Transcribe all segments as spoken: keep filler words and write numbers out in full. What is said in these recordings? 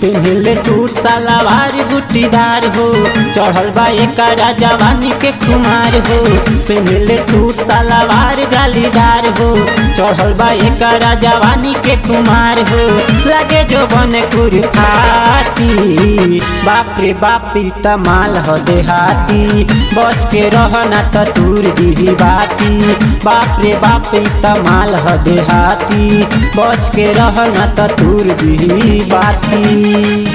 पिन्हले सूट सलवार गुटीदार हो, चढ़ल बा एकरा जवानी के खुमार हो। पिन्हले सूट सलवार जालीदार हो, चढ़ल बा एकरा जवानी के खुमार हो। लगे जो बन कुरखाती, बाप रे बाप ई तमाल हो देहाती। बच के रहना त तूर दिही बाती, बाप रे बाप ई तमाल हो देहाती। बच के रहना त तूर दिही बाती।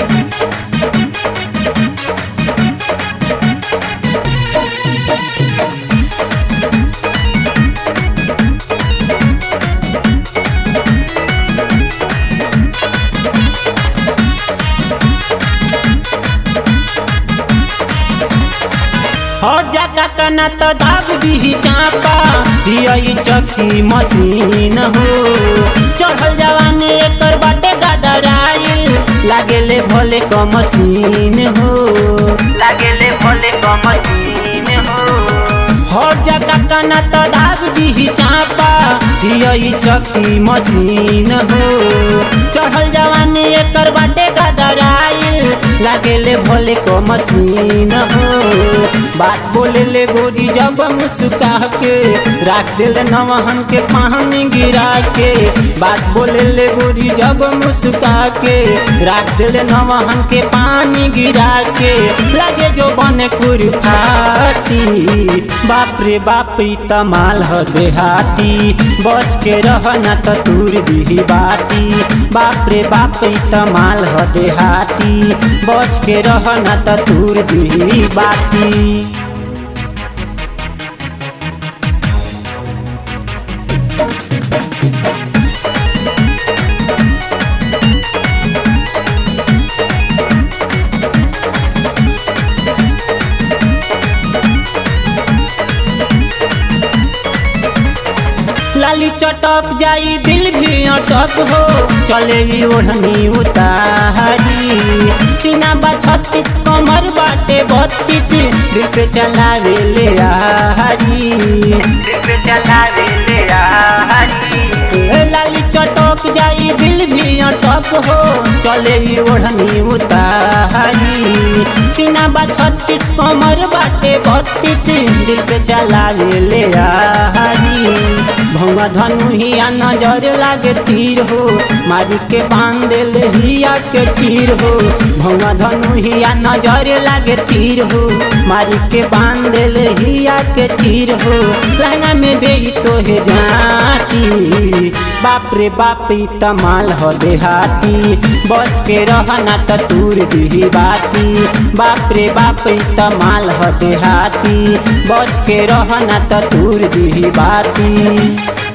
और जाका कना तो दाब दी चापा, यही चक्की मशीन हो। चढ़ल जवानी एकर बाटे गदराइल, लागेले भोले क मशीन हो, लागेले भोले क मशीन हो। और जाका कना तो दाब दी चापा, यही चक्की मशीन हो। चढ़ल जवानी एकर बाटे गदराइल, लागेले भोले को मशीन हो। बात बोले ले गोरी जब मुस्का के, राख दिल नवहन के पानी गिरा के। बात बोले ले गोरी जब मुस्का के, राख दिल नवहन के पानी गिरा के। लगे जो बन कुरफाती, बाप रे बाप ई तमाल हो देहाती। बच के रहना त तूर दिही बाती, बाप रे बाप ई तमाल हो देहाती। बच के रहना त तूर दिही बाती। लाली चटक जाई दिल भी अटक हो, चले ओढ़नी उतारी। सीना बा छत्तीस कमर बाटे बत्तीस, दिल पे चलावे ले आहारी, दिल पे चलावे ले आहारी। लाली चटक जाई दिल भी अटक हो, चले ओढ़नी उतारी। सीना बा छत्तीस कमर बाटे बत्तीस, दिल पे चलावे ले आहारी। भौवा धनु हिया नजर लागे तीर हो, मारी के बांध ले हिया के चीर हो। भौवा धनु हिया नजर लागे तीर हो, मारी के बांध ले हिया के चीर हो। लहंगा में दे तो हे जाती, बाप रे बाप ई तमाल हो देहाती। बच के रहना त तूर दिही बाती, बाप रे बाप ई तमाल हो देहाती। बच के रहना त तूर दिही बाती।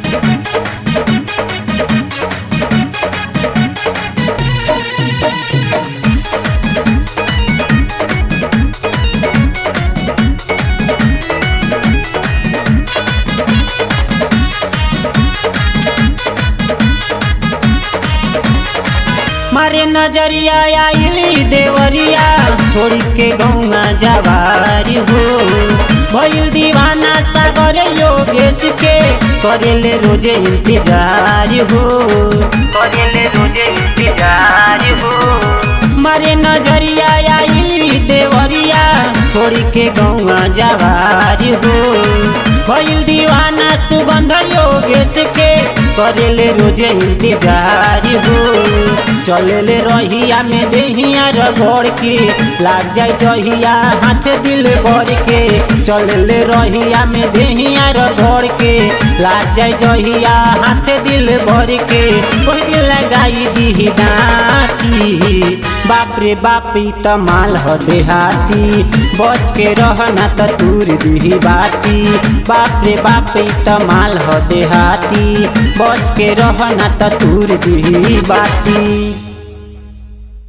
मारे नजरिया आइली देवरिया, छोड़ के गौना जवारी हो। भइल दीवाना सागर योगेश के, करेले रोजे इंतजार हो, करेले रोजे इंतजार हो। मारे नजरिया आइली देवरिया, छोड़ के गौना जवारी हो। भइल दीवाना सुगंध योगेश के, करेले रोजे इंतजार हो। चलेले रहिया में देहिया रगड़ के, लाग जाए जहिया हाथ दिल भर के। चलेले रहिया में देहिया रगड़ के, लाग जाए जहिया हाथ दिल भर के। कोई दिल लगाई दी दाती, बाप रे बाप ई तमाल हो देहाती। बच के रहना त तूर दिही बाती, बाप रे बाप ई तमाल हो देहाती। बच के रहना त तूर दिही बाती।